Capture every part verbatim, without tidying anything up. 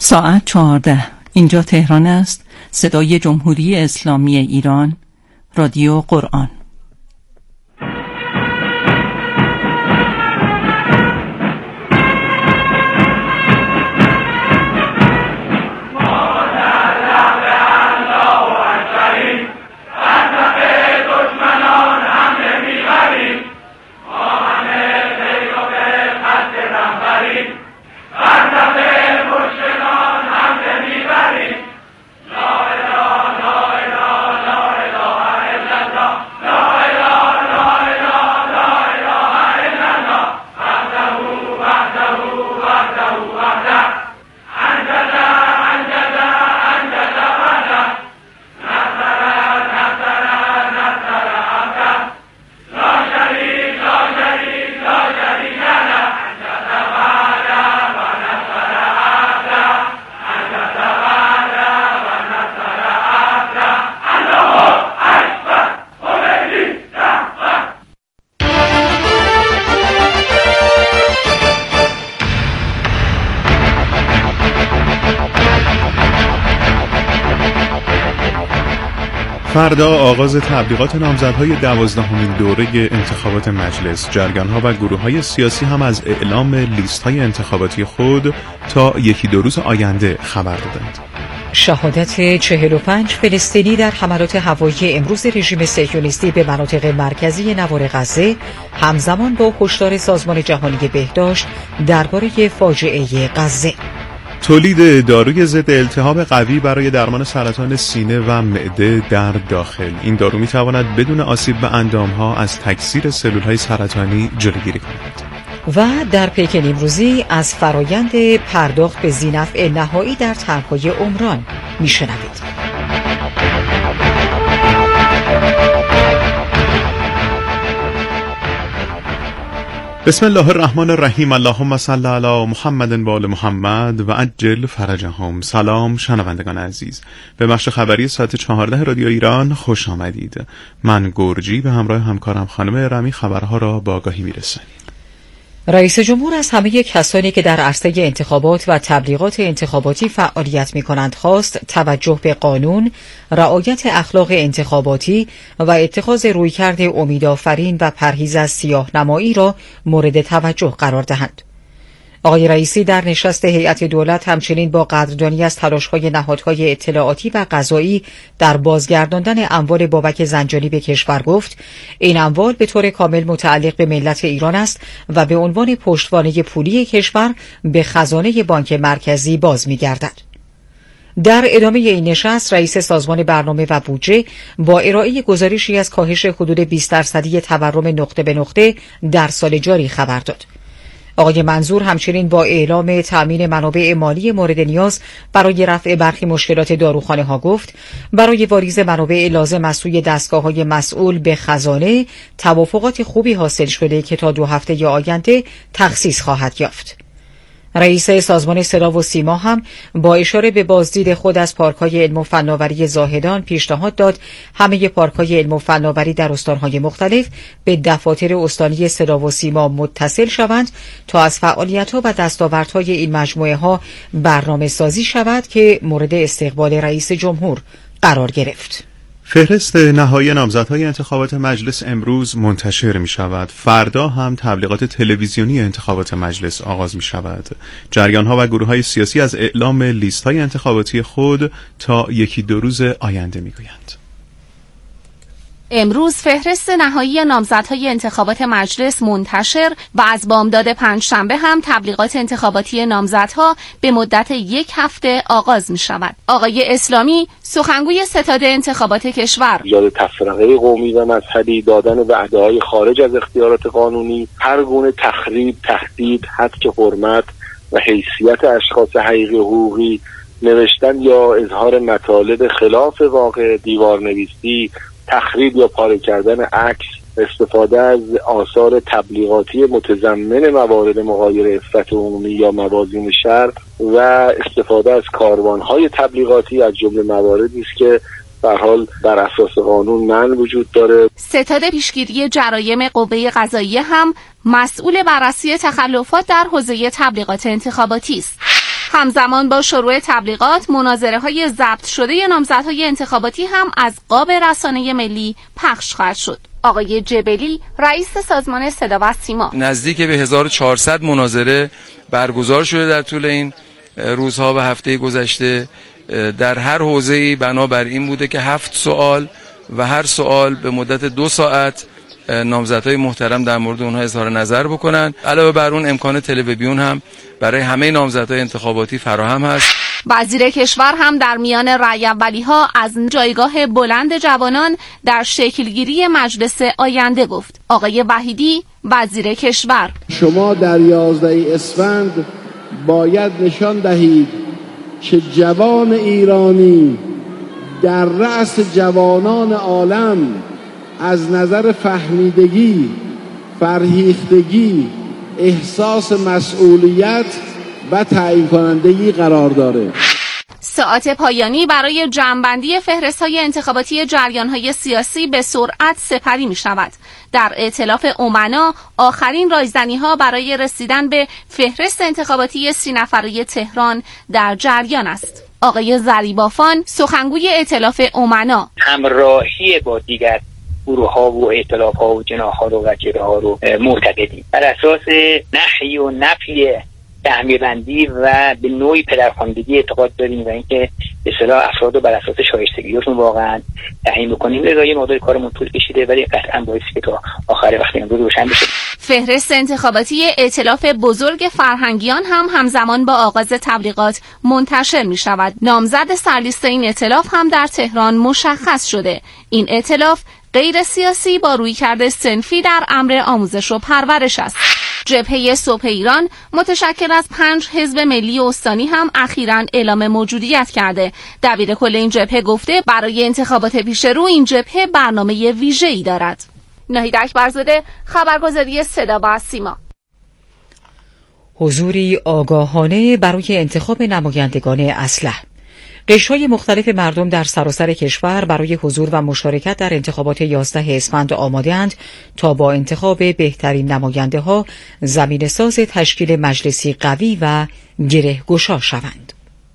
ساعت چهارده. اینجا تهران است. صدای جمهوری اسلامی ایران، رادیو قرآن. فردا آغاز تبلیغات نامزدهای دوازدهمین دوره انتخابات مجلس. جریان‌ها و گروه‌های سیاسی هم از اعلام لیست‌های انتخاباتی خود تا یکی دو روز آینده خبر دادند. شهادت چهل و پنج فلسطینی در حملات هوایی امروز رژیم صهیونیستی به مناطق مرکزی نوار غزه همزمان با هشدار سازمان جهانی بهداشت درباره فاجعه غزه. تولید داروی ضد التهاب قوی برای درمان سرطان سینه و معده در داخل. این دارو می‌تواند بدون آسیب به اندام‌ها از تکثیر سلول‌های سرطانی جلوگیری کند. و در پکن امروزی از فرایند پرداخت به ذی‌نفع نهایی در طرح‌های عمران می‌شنوید. بسم الله الرحمن الرحیم. اللهم صل علی محمد و آل محمد و عجل فرجهم. سلام شنوندگان عزیز، به بخش خبری ساعت چهارده رادیو ایران خوش آمدید. من گرجی به همراه همکارم خانم رمی خبرها را با آگاهی میرسانیم. رئیس جمهور از همه کسانی که در عرصه انتخابات و تبلیغات انتخاباتی فعالیت می‌کنند خواست توجه به قانون، رعایت اخلاق انتخاباتی و اتخاذ رویکرد امیدآفرین و پرهیز از سیاه‌نمایی را مورد توجه قرار دهند. آقای رئیسی در نشست هیئت دولت همچنین با قدردانی از تلاش‌های نهادهای اطلاعاتی و قضایی در بازگرداندن اموال بابک زنجانی به کشور گفت این اموال به طور کامل متعلق به ملت ایران است و به عنوان پشتوانه پولی کشور به خزانه بانک مرکزی باز می‌گردد. در ادامه این نشست رئیس سازمان برنامه و بودجه با ارائه گزارشی از کاهش حدود بیست درصدی تورم نقطه به نقطه در سال جاری خبر داد. آقای منظور همچنین با اعلام تأمین منابع مالی مورد نیاز برای رفع برخی مشکلات داروخانه ها گفت برای واریز منابع لازم از سوی دستگاه‌های مسئول به خزانه توافقات خوبی حاصل شده که تا دو هفته آینده تخصیص خواهد یافت. رئیس سازمان صدا و سیما هم با اشاره به بازدید خود از پارک‌های علم و فناوری زاهدان پیشنهاد داد همه پارک‌های علم و فناوری در استان‌های مختلف به دفاتر استانی صدا و سیما متصل شوند تا از فعالیت‌ها و دستاوردهای این مجموعه‌ها برنامه‌سازی شود که مورد استقبال رئیس جمهور قرار گرفت. فهرست نهایی نامزدهای انتخابات مجلس امروز منتشر می شود. فردا هم تبلیغات تلویزیونی انتخابات مجلس آغاز می شود. جریان‌ها و گروه‌های سیاسی از اعلام لیست‌های انتخاباتی خود تا یکی دو روز آینده می گویند. امروز فهرست نهایی نامزدهای انتخابات مجلس منتشر و از بامداد پنجشنبه هم تبلیغات انتخاباتی نامزدها به مدت یک هفته آغاز می شود. آقای اسلامی سخنگوی ستاد انتخابات کشور: ایجاد تفرقه قومی و مذهبی، دادن وعده‌های خارج از اختیارات قانونی، هر گونه تخریب، تهدید، هتک حرمت و حیثیت اشخاص حقیقی حقوقی، نوشتن یا اظهار مطالب خلاف واقع، دیوارنویسی، تخریب یا پاره کردن عکس، استفاده از آثار تبلیغاتی متضمن موارد مغایر عفت عمومی یا موازین شرع و استفاده از کاروانهای تبلیغاتی از جمله مواردی است که به هر حال بر اساس قانون منع وجود داره. ستاد پیشگیری جرایم قوه قضاییه هم مسئول بررسی تخلفات در حوزه تبلیغات انتخاباتی است. همزمان با شروع تبلیغات، مناظره های ضبط شده نامزدهای انتخاباتی هم از قاب رسانه ملی پخش خواهد شد. آقای جبلی، رئیس سازمان صدا و سیما: نزدیک به هزار و چهارصد مناظره برگزار شده در طول این روزها و هفته گذشته. در هر حوزه‌ای بنابر این بوده که هفت سوال و هر سوال به مدت دو ساعت نامزدهای محترم در مورد اونها اظهار نظر بکنن. علاوه بر اون امکان تلویزیون هم برای همه نامزدهای انتخاباتی فراهم هست. وزیر کشور هم در میان رأی اولی‌ها از جایگاه بلند جوانان در شکلگیری مجلس آینده گفت. آقای وحیدی، وزیر کشور: شما در یازده اسفند باید نشان دهید که جوان ایرانی در رأس جوانان عالم از نظر فهمیدگی، فرهیختگی، احساس مسئولیت و تعیین کنندگی قرار داره. ساعت پایانی برای جمع‌بندی فهرست‌های انتخاباتی جریان‌های سیاسی به سرعت سپری می‌شود. در ائتلاف امنا آخرین رایزنی‌ها برای رسیدن به فهرست انتخاباتی سی نفره تهران در جریان است. آقای زریبافان، سخنگوی ائتلاف امنا: همراهی با دیگر گروه‌ها و ائتلاف‌ها و جناح‌ها رو و جبهه‌ها رو معتقدیم. بر اساس نحی و نفی تعمیربندی و به نوعی پدرخواندگی اعتقاد داریم و اینکه به اصطلاح افراد رو بر اساس شایستگیشون واقعا تعیین بکنیم. لذا یه مقدار کارمون طول کشیده ولی قطعاً باعث که تا آخر وقت امروز روشن بشه. فهرست انتخاباتی ائتلاف بزرگ فرهنگیان هم همزمان با آغاز تبلیغات منتشر می شود. نامزد سرلیست این ائتلاف هم در تهران مشخص شده. این ائتلاف غیر سیاسی با رویکرد صنفی در امر آموزش و پرورش است. جبهه صبح ایران متشکل از پنج حزب ملی استانی هم اخیراً اعلام موجودیت کرده. دبیر کل این جبهه گفته برای انتخابات پیش رو این جبهه برنامه ویژه‌ای دارد. ناهید اکبرزاده، خبرگزاری صدا و سیما. حضوری آگاهانه برای انتخاب نمایندگان اسلح. قشرهای مختلف مردم در سراسر کشور برای حضور و مشارکت در انتخابات یازده اسفند آماده‌اند تا با انتخاب بهترین نماینده ها زمینه ساز تشکیل مجلسی قوی و گره گشا شوند.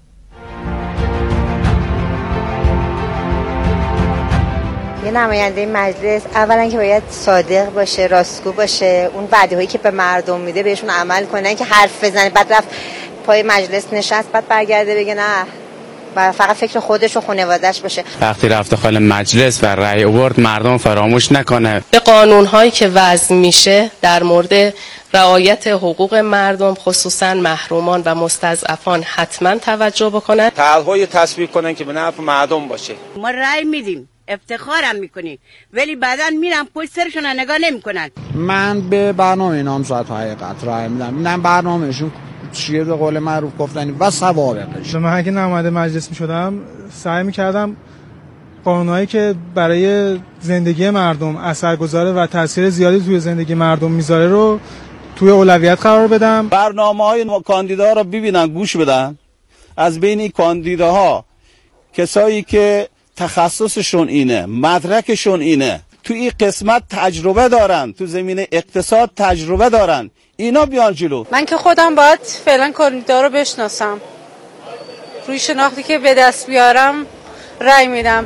یه نماینده مجلس اولا که باید صادق باشه، راستگو باشه، اون وعده‌هایی که به مردم میده بهشون عمل کنه، که حرف بزنه بعد رفت پای مجلس نشست بعد برگرده بگه نه و فقط فکر خودش و خانواده‌اش باشه. وقتی رفت داخل مجلس و رأی آورد مردم فراموش نکنه. به قانون‌هایی که وضع میشه در مورد رعایت حقوق مردم خصوصا محرومان و مستضعفان حتما توجه بکنن. طرح‌های تصویب کنن که به نفع مردم باشه. ما رأی میدیم، افتخارم میکنیم، ولی بعداً میرن پشت سرشون نگاه نمیکنن. من به برنامه نامزدها حقیقت رأی میدم. میدم برنامه‌شون چیه به قول معروف گفتنی و سوابقش. من اگه نماینده مجلس میشدم سعی میکردم قانونایی که برای زندگی مردم اثرگذاره و تاثیر زیادی توی زندگی مردم میذاره رو توی اولویت قرار بدم. برنامه‌های کاندیداها رو ببینن، گوش بدن. از بین این کاندیداها کسایی که تخصصشون اینه، مدرکشون اینه، تو این قسمت تجربه دارن، تو زمینه اقتصاد تجربه دارن، اینا بیان جلو. من که خودم باید فعلا کاندیدا رو بشناسم، روی شناختی که به دست بیارم رأی میدم.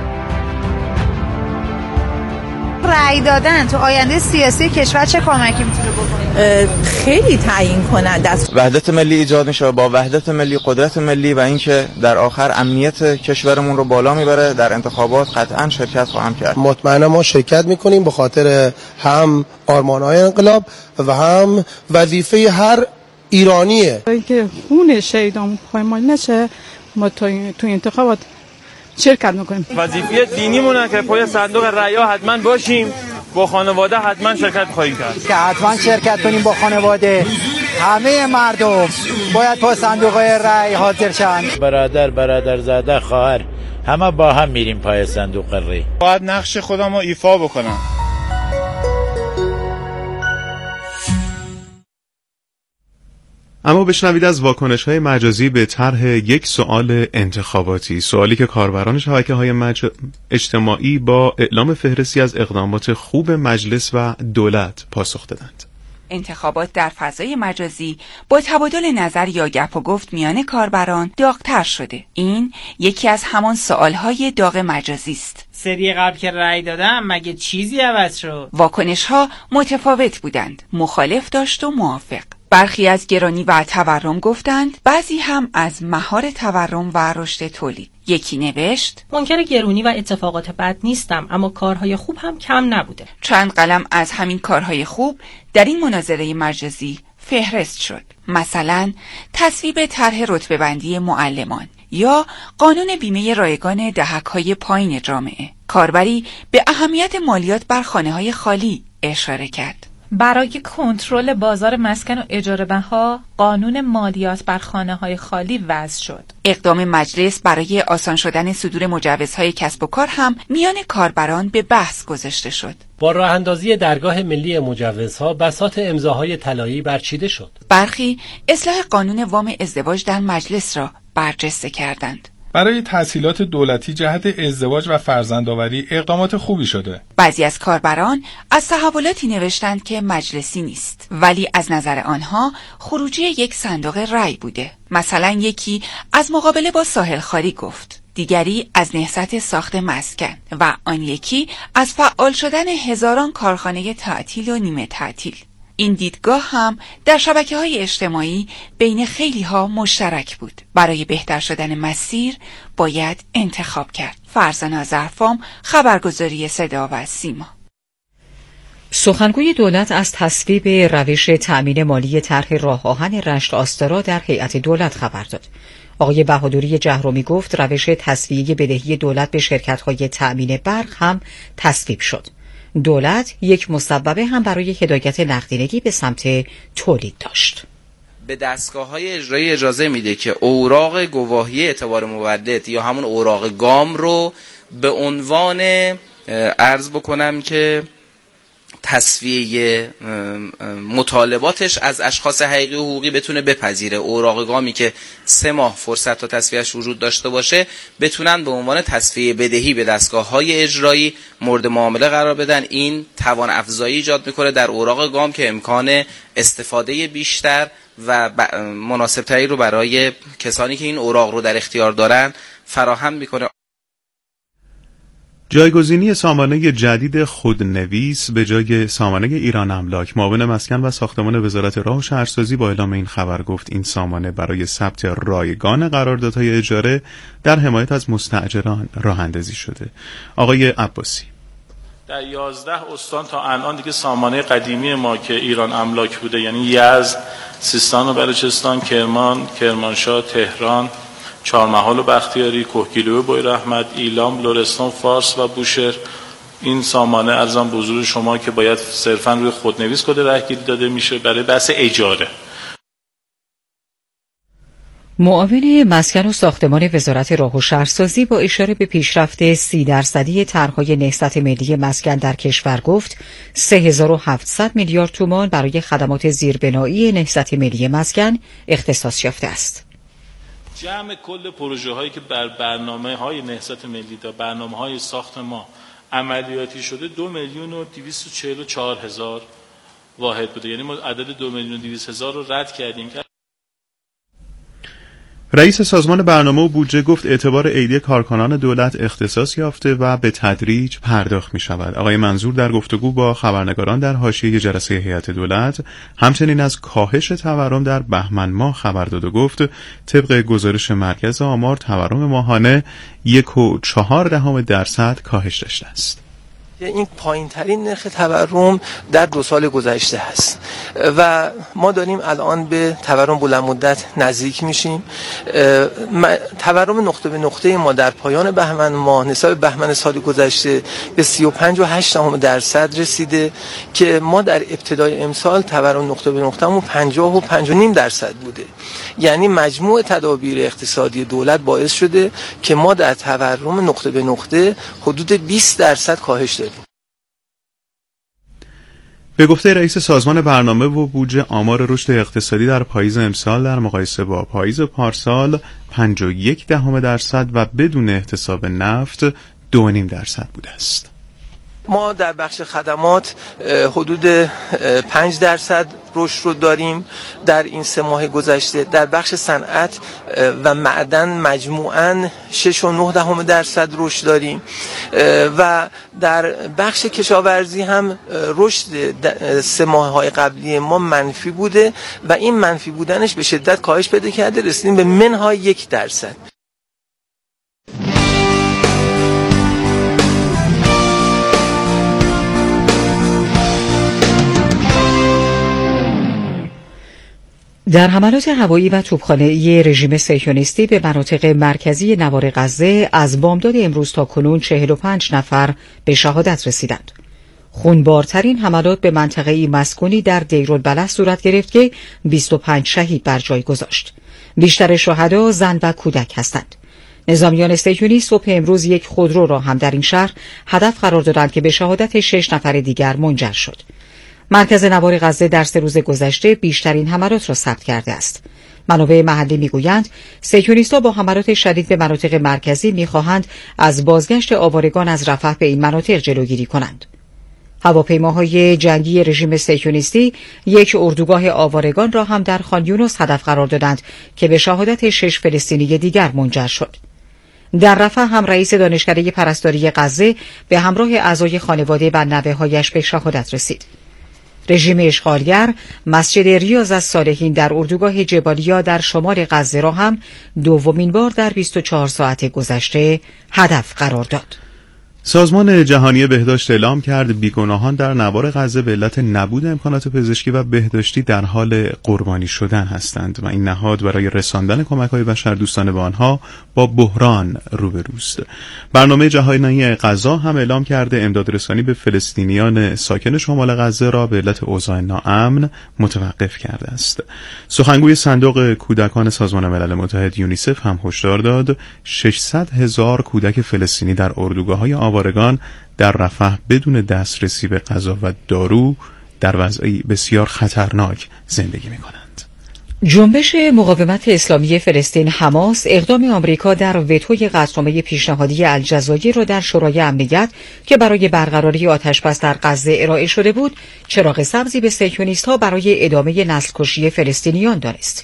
رأی دادن تو آینده سیاسی کشور چه کمکی میتونه بکنه؟ خیلی تعیین کننده است. وحدت ملی ایجاد میشه، با وحدت ملی قدرت ملی و اینکه در آخر امنیت کشورمون رو بالا میبره. در انتخابات قطعا شرکت خواهم کرد. مطمئنا ما شرکت میکنیم به خاطر هم آرمان‌های انقلاب و هم وظیفه هر ایرانیه. اینکه خون شهیدان پایمال نشه، ما تو انتخابات شرکت میکنیم. وظیفه دینیمونه که پای صندوق رأی‌ها حتما باشیم، با خانواده حتما شرکت خواهیم کرد. که حتما شرکت کنیم با خانواده. همه مردم باید پای صندوق رأی حاضر شن. برادر برادر زاده خواهر همه با هم میریم پای صندوق رأی. باید نقش خودم رو ایفا بکنم. اما بشنوید از واکنش‌های مجازی به طرح یک سوال انتخاباتی، سوالی که کاربران شبکه‌های مج... اجتماعی با اعلام فهرستی از اقدامات خوب مجلس و دولت پاسخ دادند. انتخابات در فضای مجازی با تبادل نظر یا گپ و گفت میان کاربران داغ‌تر شده. این یکی از همان سوالهای داغ مجازی است. سری قبل که رأی دادم مگه چیزی عوض شد؟ واکنش‌ها متفاوت بودند. مخالف داشت و موافق. برخی از گرانی و تورم گفتند، بعضی هم از مهار تورم و رشد تولید. یکی نوشت: منکر گرونی و اتفاقات بد نیستم، اما کارهای خوب هم کم نبوده. چند قلم از همین کارهای خوب در این مناظره مجازی فهرست شد. مثلا تصویب طرح رتبه‌بندی معلمان یا قانون بیمه رایگان دهک‌های پایین جامعه. کاربری به اهمیت مالیات بر خانه‌های خالی اشاره کرد. برای کنترل بازار مسکن و اجاره بها قانون مالیات بر خانه‌های خالی وضع شد. اقدام مجلس برای آسان شدن صدور مجوزهای کسب و کار هم میان کاربران به بحث گذاشته شد. با راه اندازی درگاه ملی مجوزها بساط امضاهای طلایی برچیده شد. برخی اصلاح قانون وام ازدواج در مجلس را برجسته کردند. برای تسهیلات دولتی جهت ازدواج و فرزندآوری اقدامات خوبی شده. بعضی از کاربران از تحولاتی نوشتند که مجلسی نیست، ولی از نظر آنها خروجی یک صندوق رای بوده. مثلا یکی از مقابله با ساحل خواری گفت، دیگری از نهضت ساخت مسکن و آن یکی از فعال شدن هزاران کارخانه تعطیل و نیمه تعطیل. این دیدگاه هم در شبکه‌های اجتماعی بین خیلی‌ها مشترک بود. برای بهتر شدن مسیر باید انتخاب کرد. فرزانه ظرفام، خبرگزاری صدا و سیما. سخنگوی دولت از تصویب روش تأمین مالی طرح راه آهن رشت آستارا در هیئت دولت خبر داد. آقای بهادری جهرومی گفت روش تسویه بدهی دولت به شرکت‌های تأمین برق هم تصویب شد. دولت یک مصوبه هم برای هدایت نقدینگی به سمت تولید داشت. به دستگاه‌های اجرایی اجازه میده که اوراق گواهی اعتبار مولد یا همون اوراق گام رو به عنوان عرض بکنم که تسویه مطالباتش از اشخاص حقیقی و حقوقی بتونه بپذیره. اوراق گامی که سه ماه فرصت تا تسویهش وجود داشته باشه بتونن به عنوان تسویه بدهی به دستگاه‌های اجرایی مورد معامله قرار بدن. این توان افزایی ایجاد میکنه در اوراق گام که امکان استفاده بیشتر و مناسبتری رو برای کسانی که این اوراق رو در اختیار دارن فراهم میکنه. جایگزینی سامانه جدید خودنویس به جای سامانه ایران املاک، معاون مسکن و ساختمان وزارت راه و شهرسازی با اعلام این خبر گفت این سامانه برای ثبت رایگان قراردادهای اجاره در حمایت از مستاجران راه اندازی شده. آقای عباسی: در یازده استان تا الان دیگه سامانه قدیمی ما که ایران املاک بوده، یعنی یزد، سیستان و بلوچستان، کرمان، کرمانشاه، تهران، چهارمحال و بختیاری، کوهگیلو و بویراحمد، ایلام، لرستان، فارس و بوشهر، این سامانه ارزان به حضور شما که باید صرفاً روی خودنویس کد رهگیری داده میشه برای بحث اجاره. معاون مسکن و ساختمان وزارت راه و شهرسازی با اشاره به پیشرفت سی درصدی طرح‌های نهضت ملی مسکن در کشور گفت سه هزار و هفتصد میلیارد تومان برای خدمات زیربنایی نهضت ملی مسکن اختصاص یافته است. جمع کل پروژه هایی که بر برنامه های نهضت ملی تا برنامه های ساخت ما عملیاتی شده دو میلیون و دویست و چهل و چهار هزار واحد بوده، یعنی ما عدد دو میلیون و دویست هزار رو رد کردیم. رئیس سازمان برنامه و بودجه گفت اعتبار عیدی کارکنان دولت اختصاص یافته و به تدریج پرداخت می شود. آقای منظور در گفتگو با خبرنگاران در حاشیه جلسه هیئت دولت همچنین از کاهش تورم در بهمن ماه خبر داد و گفت طبق گزارش مرکز آمار تورم ماهانه یک و چهار دهم درصد کاهش داشته است. این پایین ترین نرخ تورم در دو سال گذشته هست و ما داریم الان به تورم بلند مدت نزدیک میشیم. تورم نقطه به نقطه ما در پایان بهمن ماه نسبت بهمن سال گذشته به سی و پنج و هشت دهم درصد رسیده که ما در ابتدای امسال تورم نقطه به نقطه‌مون پنجاه و پنج و نیم درصد بوده. یعنی مجموع تدابیر اقتصادی دولت باعث شده که ما در تورم نقطه به نقطه حدود بیست درصد کاهش داریم. به گفته رئیس سازمان برنامه و بودجه آمار رشد اقتصادی در پاییز امسال در مقایسه با پاییز پارسال پنج و یک دهم درصد و بدون احتساب نفت دو و نیم درصد بوده است. ما در بخش خدمات حدود پنج درصد رشد رو داریم در این سه ماه گذشته. در بخش صنعت و معدن مجموعاً شش و نه دهم درصد رشد داریم و در بخش کشاورزی هم رشد سه ماه های قبلی ما منفی بوده و این منفی بودنش به شدت کاهش پیدا کرده، رسیدیم به منهای یک درصد. در حملات هوایی و توپخانه‌ای رژیم صهیونیستی به مناطق مرکزی نوار غزه از بامداد امروز تا کنون چهل و پنج نفر به شهادت رسیدند. خونبارترین حملات به منطقه‌ای مسکونی در دیرالبلح صورت گرفت که بیست و پنج شهید بر جای گذاشت. بیشتر شهدا زن و کودک هستند. نظامیان صهیونیست صبح امروز یک خودرو را هم در این شهر هدف قرار دادند که به شهادت شش نفر دیگر منجر شد. مرکز نوار غزه در سه روز گذشته بیشترین حملات را ثبت کرده است. منابع محلی میگویند صهیونیست‌ها با حملات شدید به مناطق مرکزی می‌خواهند از بازگشت آوارگان از رفح به این مناطق جلوگیری کنند. هواپیماهای جنگی رژیم صهیونیستی یک اردوگاه آوارگان را هم در خان یونس هدف قرار دادند که به شهادت شش فلسطینی دیگر منجر شد. در رفح هم رئیس دانشکده پرستاری غزه به همراه اعضای خانواده و نوه‌هایش به شهادت رسید. رژیم اشغالگر مسجد ریاض الصالحین در اردوگاه جبالیا در شمال غزه را هم دومین بار در بیست و چهار ساعت گذشته هدف قرار داد. سازمان جهانی بهداشت اعلام کرد بیگناهان در نوار غزه به علت نبود امکانات پزشکی و بهداشتی در حال قربانی شدن هستند و این نهاد برای رساندن کمک‌های بشردوستانه به آنها با بحران روبروست. برنامه جهانی غذا هم اعلام کرده امدادرسانی به فلسطینیان ساکن شمال غزه را به علت اوضاع ناامن متوقف کرده است. سخنگوی صندوق کودکان سازمان ملل متحد یونیسف هم هشدار داد ششصد هزار کودک فلسطینی در اردوگاه‌های آوارگان در رفح بدون دسترسی به غذا و دارو در وضعی بسیار خطرناک زندگی می‌کنند. جنبش مقاومت اسلامی فلسطین حماس اقدام آمریکا در وتوی قطعنامه پیشنهادی الجزایر را در شورای امنیت که برای برقراری آتشبس در غزه ارائه شده بود چراغ سبزی به صهیونیست‌ها برای ادامه نسل‌کشی فلسطینیان دانست.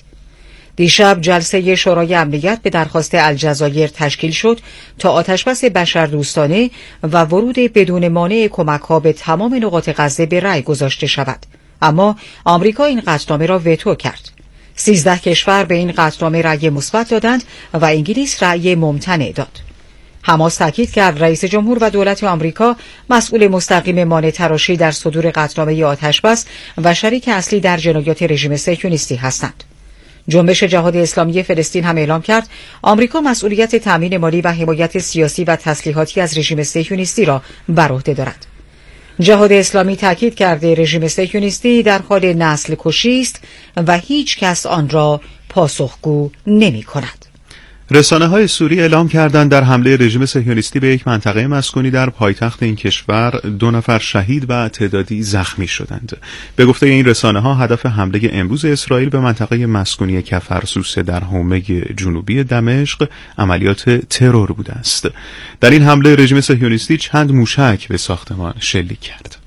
دیشب جلسه شورای امنیت به درخواست الجزایر تشکیل شد تا آتشبس بشردوستانه و ورود بدون مانع کمک‌ها به تمام نقاط غزه به رأی گذاشته شود. اما آمریکا این قطعنامه را وتو کرد. سیزده کشور به این قطعنامه رأی مثبت دادند و انگلیس رأی ممتنع داد. حماس تاکید کرد رئیس جمهور و دولت آمریکا مسئول مستقیم مانع تراشی در صدور قطعنامه آتشبس و شریک اصلی در جنایات رژیم صهیونیستی هستند. جنبش جهاد اسلامی فلسطین هم اعلام کرد آمریکا مسئولیت تامین مالی و حمایت سیاسی و تسلیحاتی از رژیم صهیونیستی را بر عهده دارد. جهاد اسلامی تاکید کرده رژیم صهیونیستی در حال نسل کشی است و هیچ کس آن را پاسخگو نمی کند. رسانه های سوری اعلام کردند در حمله رژیم صهیونیستی به یک منطقه مسکونی در پایتخت این کشور دو نفر شهید و تعدادی زخمی شدند. به گفته این رسانه ها هدف حمله امروز اسرائیل به منطقه مسکونی کفرسوسه در حومه جنوبی دمشق عملیات ترور بوده است. در این حمله رژیم صهیونیستی چند موشک به ساختمان شلیک کرد.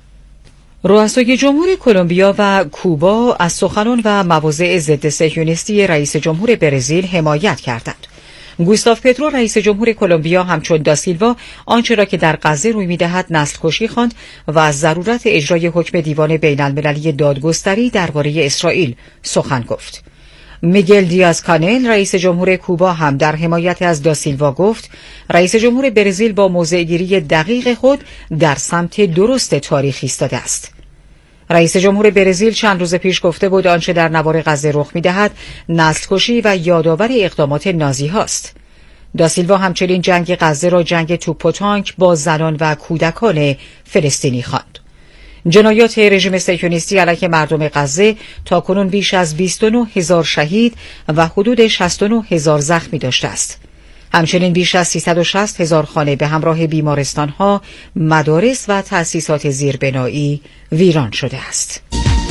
رؤسای جمهور کلمبیا و کوبا از سخنان و مواضع ضد صهیونیستی رئیس جمهور برزیل حمایت کردند. گوستاو پترو رئیس جمهور کلمبیا همچون داسیلوا آنچه را که در غزه روی می‌دهد نسل کشی خواند و از ضرورت اجرای حکم دیوان بین المللی دادگستری درباره اسرائیل سخن گفت. میگل دیاز کانل رئیس جمهور کوبا هم در حمایت از داسیلوا گفت رئیس جمهور برزیل با موضع‌گیری دقیق خود در سمت درست تاریخ ایستاده است. رئیس جمهور برزیل چند روز پیش گفته بود آنچه در نوار غزه رخ می‌دهد نسل‌کشی و یادآور اقدامات نازی هاست. داسیلوا همچنین جنگ غزه را جنگ توپ و تانک با زنان و کودکان فلسطینی خواند. جنایات رژیم صهیونیستی علیه مردم غزه تاکنون بیش از بیست و نه هزار شهید و حدود شصت و نه هزار زخمی داشته است. همچنین بیش از سیصد و شصت هزار خانه به همراه بیمارستان‌ها، مدارس و تأسیسات زیربنایی ویران شده است.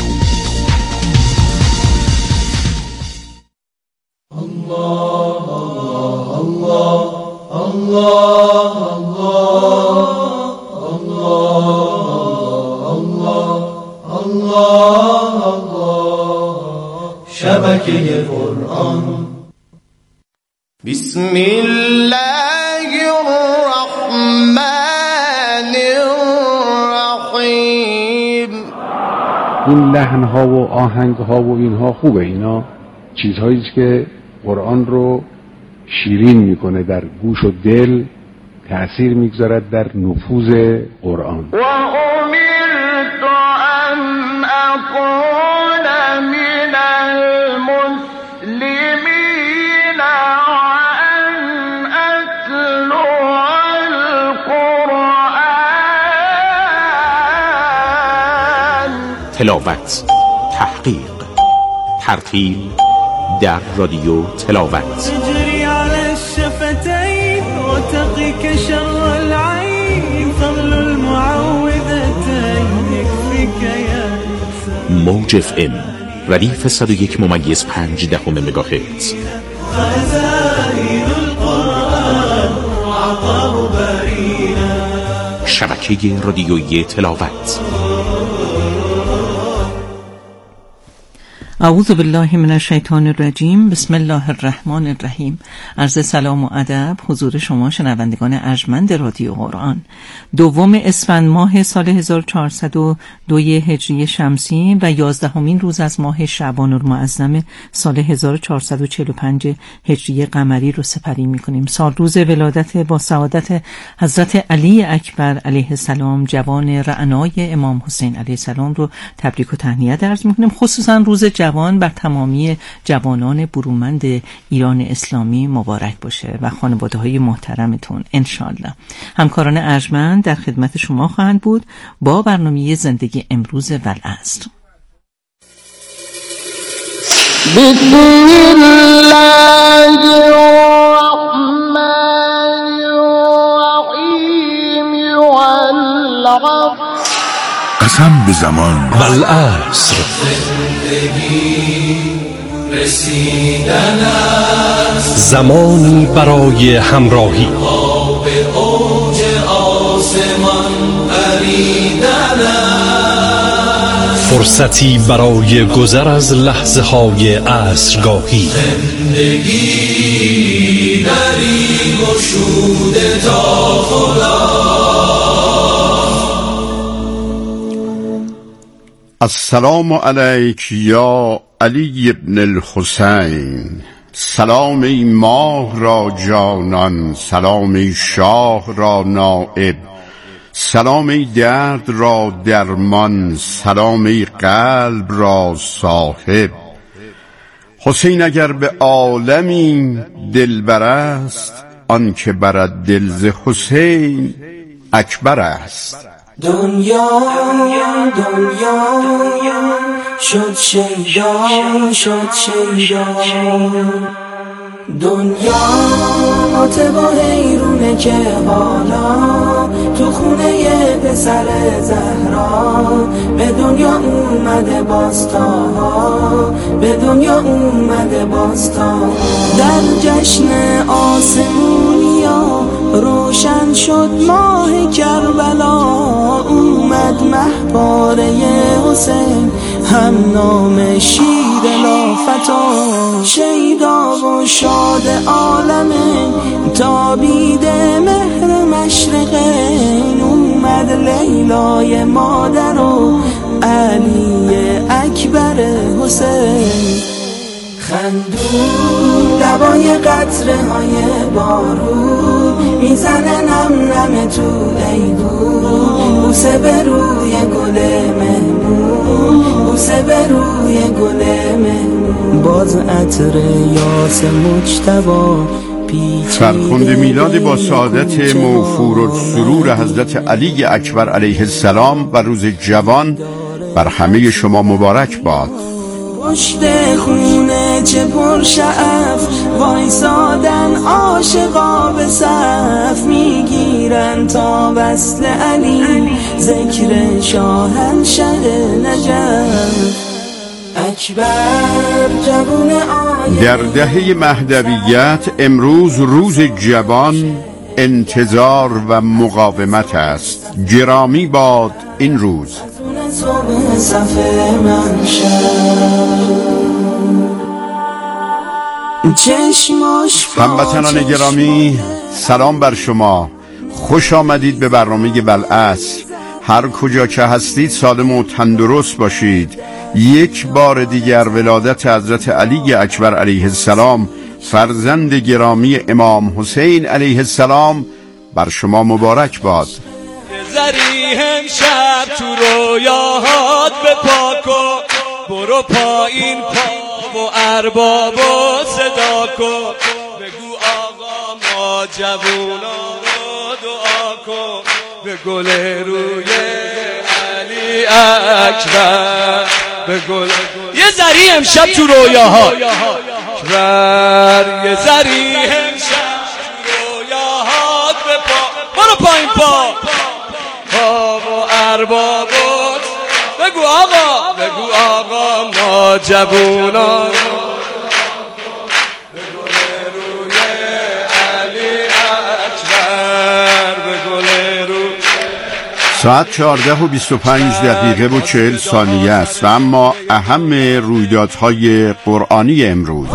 الله الله الله الله الله الله الله شبکه قرآن. بسم الله الرحمن الرحیم. این لحن ها و آهنگ ها و اینها خوبه، اینا چیزهایی است که قرآن رو شیرین میکنه، در گوش و دل تأثیر میگذارد در نفوذ قرآن. و امرت ان اكون من المسلمین و ان اتلو القرآن. تلاوت، تحقیق، ترتیل در رادیو تلاوت. تجري على الشفتين وتقيك شر العين فضل المعوذتين يكفيك يا إنسان. موج اف ام ردیف صد و یک ممیز پنج دهم مگاهرتز. خزائن القرآن عطاء برينا. شبکه رادیویی تلاوت. اعوذ بالله من الشیطان الرجیم. بسم الله الرحمن الرحیم. عرض سلام و ادب حضور شما شنوندگان ارجمند رادیو قرآن. دوم اسفند ماه سال هزار و چهارصد و دو هجری شمسی و یازدهمین روز از ماه شعبان المعظم سال هزار و چهارصد و چهل و پنج هجری قمری رو سپری می‌کنیم. سال روز ولادت با سعادت حضرت علی اکبر علیه السلام، جوان رعنای امام حسین علیه السلام رو تبریک و تهنیت عرض می‌کنیم. خصوصا روز جوان بر تمامی جوانان برومند ایران اسلامی مبارک باشه و خانواده‌های محترمتون انشالله. همکاران ارجمند در خدمت شما خواهند بود با برنامه زندگی امروز والعصر. بسم الله الرحمن الرحیم. والعصر. قسم به زمان والعصر. رسیدن است زمانی برای همراهی، به اوج آسمان پریدن است، فرصتی برای گذر از لحظه های عصرگاهی. زندگی دری گشوده تا خدا. السلام علیک یا علی ابن الحسین. سلام ای ماه را جانان، سلام ای شاه را نائب، سلام ای درد را درمان، سلام ای قلب را صاحب. حسین اگر به عالمی دلبر است، آن که برد دل ز حسین اکبر است. دنیا دنیا شد شیدا شد شیدا. دنیا عاتبا حیرونه که حالا تو خونه پسر زهرا به دنیا اومده باستا، به دنیا اومده باستا. در جشن آسمونیا روشن شد ماه کربلا، اومد مهپاره حسین هم نام شیر لافتا. شیدا و شاد عالمه تابیده مهر مشرقین، اومد لیلای مادر و علی اکبر حسین. خندون دوای قطره های بارون میزنه نم نم تو ایوون، بوسه به روی گل مهمون، بوسه به روی گل مهمون. باز عطر یاس مجتبی فرخنده میلاد با سعادت موفور و سرور حضرت علی اکبر علیه السلام و روز جوان بر همه شما مبارک باد. پشت خونه چه پر شعف وایسادن عاشقا به صف، میگیرن تا وصل علی ذکر شاهنشه نجف. اکبر جوون آیه در دهه مهدویت امروز روز جوان انتظار و مقاومت است. گرامی باد این روز. تو به صف من چشماش هموطنان گرامی، سلام بر شما. خوش آمدید به برنامه بلعصر. هر کجا که هستید سالم و تندرست باشید. یک بار دیگر ولادت حضرت علی اکبر علیه السلام، فرزند گرامی امام حسین علیه السلام، بر شما مبارک باد. زری امشب تو رویاهات به پاکو، برو پایین پا و ارباب و صدا کن، بگو آقا ما جوونا رو دعا کن، به گل روی علی اکبر، به گل یه زری امشب تو رویاهات اکبر، یه زری امشب تو رویاهات به پا، برو پایین پا پا و اربابات، بگو آقا بگو آقا ما جوونا رو به گل روی علی اکبر، به گل روی. ساعت چهارده و بیست و پنج دقیقه و چهل ثانیه است و اما اهم رویدادهای قرآنی امروز.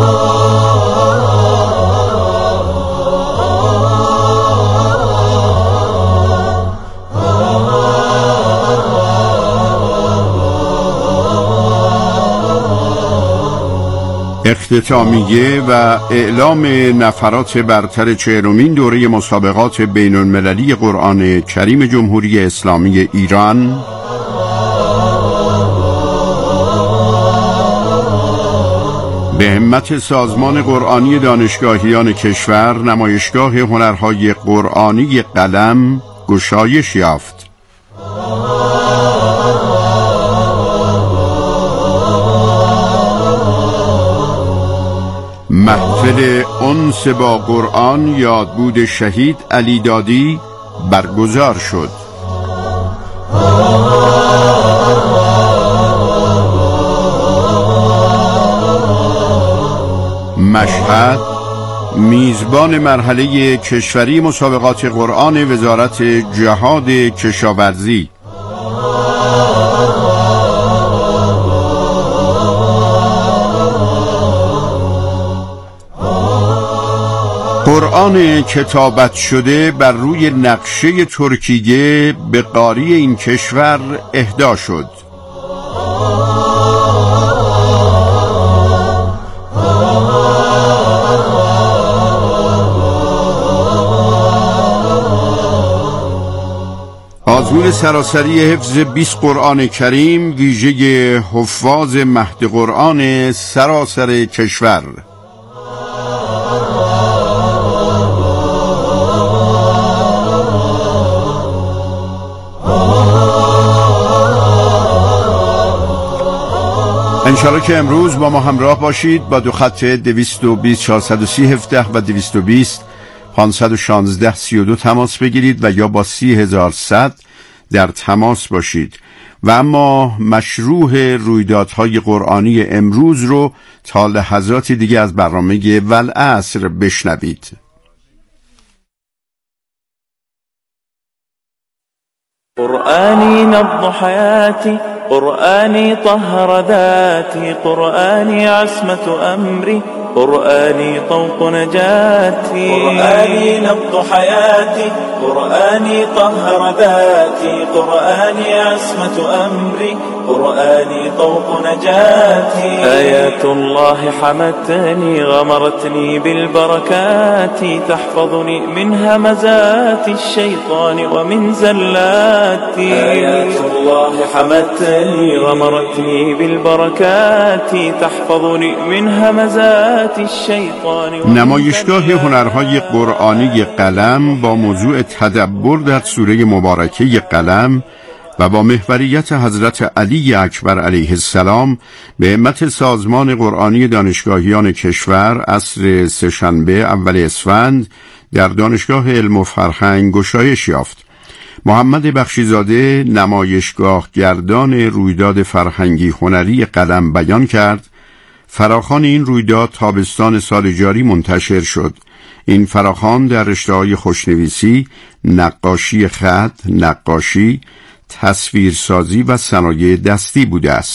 اختتامیه و اعلام نفرات برتر چهارمین دوره مسابقات بین المللی قرآن کریم جمهوری اسلامی ایران، به همت سازمان قرآنی دانشگاهیان کشور نمایشگاه هنرهای قرآنی قلم گشایش یافت. محفل انس با قرآن یادبود شهید علی دادی برگزار شد. مشهد میزبان مرحله کشوری مسابقات قرآن وزارت جهاد کشاورزی. قرآن کتابت شده بر روی نقشه ترکیه به قاری این کشور اهدا شد. آذون سراسری حفظ بیست قرآن کریم ویژه حفاظ مهد قرآن سراسر کشور. انشاءالله که امروز با ما همراه باشید. با دو خط دویست و بیست چهارصد و سی هفده و دویست و بیست پانصد و شانزده سی و دو تماس بگیرید و یا با سی هزار صد در تماس باشید. و اما مشروع رویدادهای قرآنی امروز رو تا لحظات دیگه از برنامه والعصر بشنوید. قرآني نبض حياتي، قرآني طهر ذاتي، قرآني عصمة أمري، قرآني طوق نجاتي. قرآني نبض حياتي، قرآني طهر ذاتي، قرآني عصمة أمري، قرآني طوق نجاتي. آيات الله حمتني غمرتني بالبركات، تحفظني من همزات الشيطان ومن زلاتي. آيات الله حمتني غمرتني بالبركات، تحفظني من همزات الشيطان. نمایشگاه هنرهای قرآنی قلم با موضوع تدبر در سوره مبارکه قلم و با محوریت حضرت علی اکبر علیه السلام به همت سازمان قرآنی دانشگاهیان کشور عصر سه‌شنبه اول اسفند در دانشگاه علم و فرهنگ گشایش یافت. محمد بخشیزاده نمایشگاه گردان رویداد فرهنگی هنری قلم بیان کرد فراخوان این رویداد تابستان سال جاری منتشر شد. این فراخوان در رشته‌های خوشنویسی، نقاشی خط، نقاشی، تصویرسازی و صنایع دستی بوده است.